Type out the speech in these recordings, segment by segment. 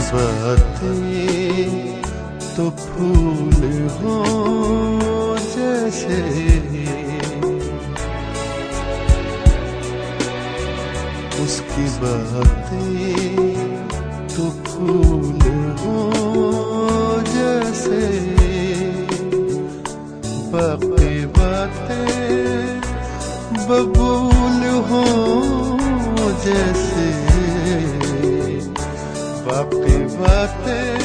बातें तो फूल हो जैसे, उसकी बातें तो फूल हो जैसे, बाकी बातें बबूल हो जैसे, बाकी बातें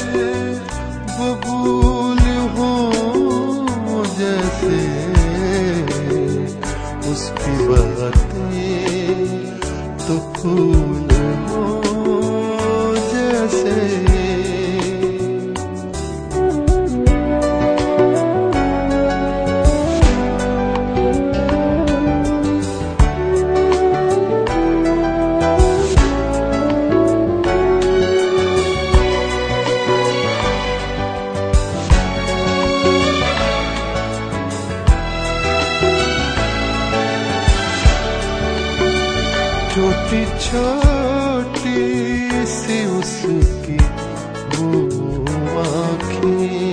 बबूल हो जैसे, उसकी बातें तो फूल हो जैसे। छोटी छोटी सी उसकी वो आँखें,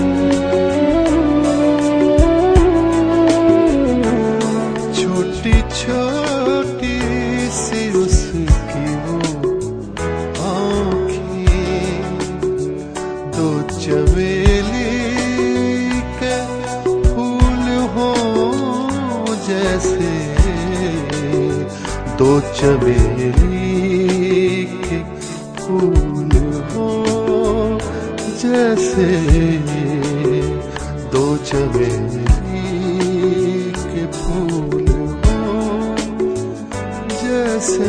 छोटी छोटी सी उसकी वो आँखें, दो चमेली के फूल हो जैसे, दो चमेली के फूल हो जैसे, दो चमेली के फूल हो जैसे।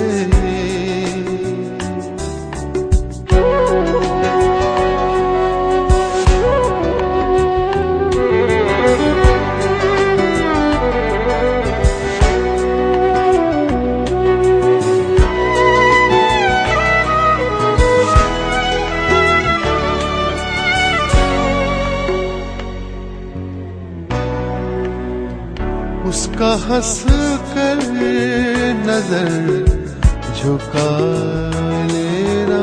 उसका हंस कर नजर झुका लेना,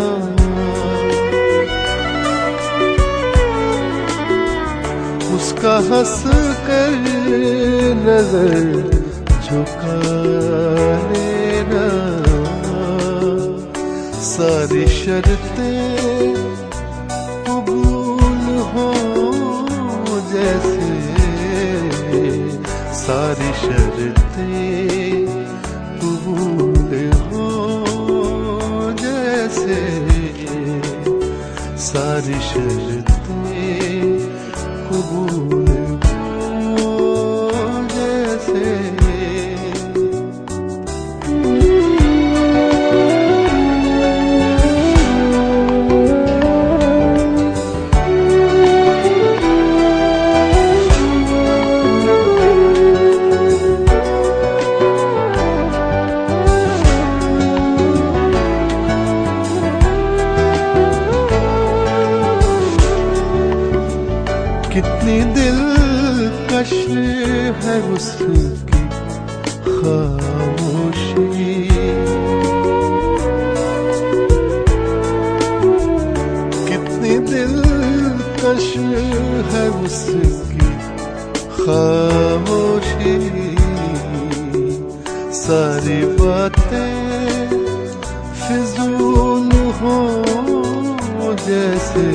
उसका हंस कर नजर झुका लेना, सारी शर्तें कबूल हो जैसे, सारी शर्तें कबूल हो जैसे, सारी शर्तें कबूल हो जैसे। कितनी दिलकश है उसकी खामोशी, कितनी दिलकश है उसकी खामोशी, सारी बातें फिजूल हो जैसे,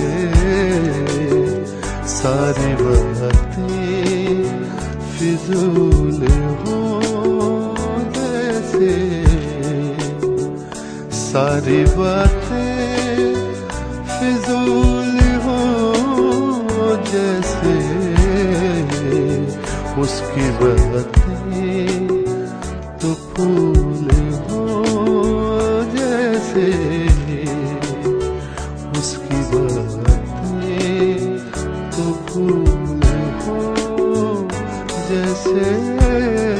सारी बातें फिजूल हो जैसे, सारी बातें फिजूल हो जैसे, उसकी बातें तो फूल हो जैसे, उसकी बातें तो फूल हो जैसे।